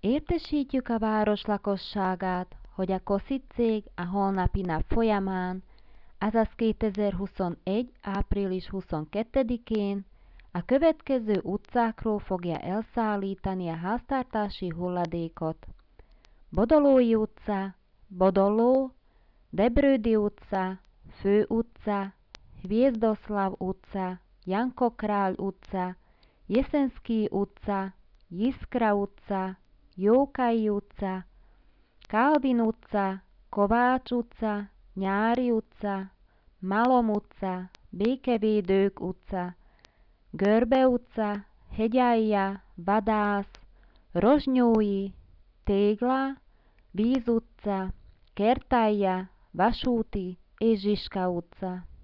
Értesítjük a város lakosságát, hogy a Kossuth cég a holnapi nap folyamán, azaz 2021. április 22-én a következő utcákról fogja elszállítani a háztartási hulladékot: Bodolói utca, Bodoló, Debrődy utca, Fő utca, Hvjezdoslav utca, Janko Král utca, Jeszenszkij utca, Jiskra utca, Jókai utca, Kalvin utca, Kovács utca, Nyári utca, Malom utca, Békevédők utca, Görbe utca, Hegyalja, Vadász, Rozsnyói, Tégla, Víz utca, Kertalja, Vasúti és Zsiska utca.